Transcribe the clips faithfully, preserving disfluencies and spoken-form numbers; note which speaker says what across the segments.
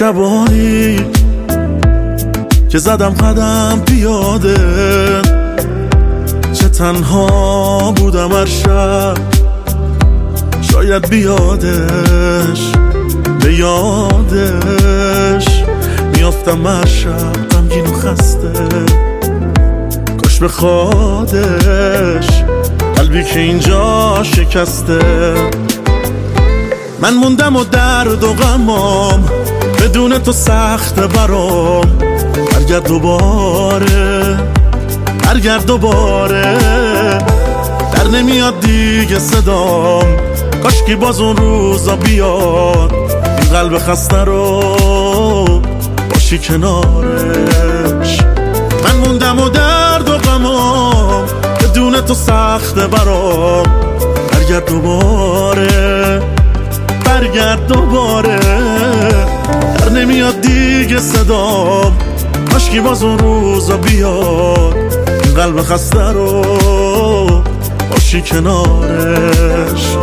Speaker 1: شبانی که زدم قدم پیاده، چه تنها بودم هر شب، شاید بیادش به یادش میافتم هر شب غمگین و خسته، کاش به خودش قلبی که اینجا شکسته. من موندم و درد و غمام بدون تو سخت برام، برگرد دوباره برگرد دوباره، در نمیاد دیگه صدام، کاشکی باز اون روزا بیاد، این قلب خسته رو باشی کنارش. من موندم و درد و غمام بدون تو سخت برام، برگرد دوباره برگرد دوباره، در نمیاد دیگه صدام، کاشکی باز اون روزا بیاد، این قلب خسته رو باشی کنارش.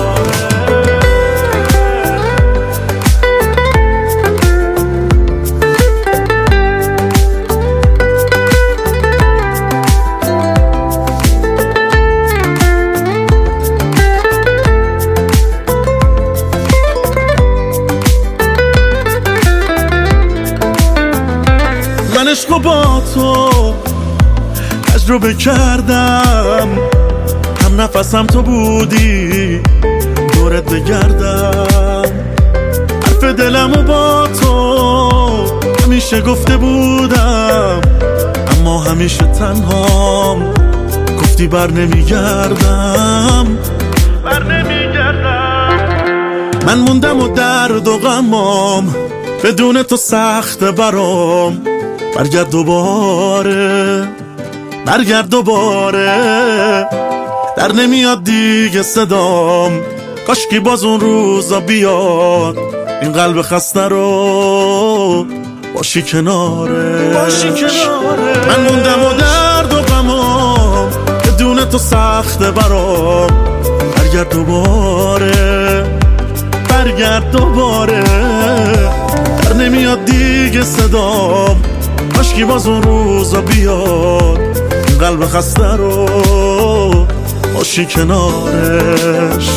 Speaker 1: من عشقو با تو تجربه کردم، هم نفسم تو بودی دورت بگردم، حرف دلمو با تو همیشه گفته بودم، اما همیشه تنهام، گفتی بر نمیگردم بر نمیگردم. من موندم و درد و غمام بدون تو سخت برام، برگرد دوباره برگرد دوباره، در نمیاد دیگه صدام، کاشکی باز اون روزا بیاد، این قلب خسته رو باشی کناره باشی کناره. من موندم و درد و غمام بدون تو سخت برام، برگرد دوباره برگرد دوباره، در نمیاد دیگه صدام، کاشکی باز اون روزا بیاد، این قلب خسته رو باشی کنارش.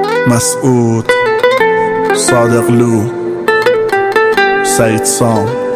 Speaker 2: مسعود صادقلو، سعید سام.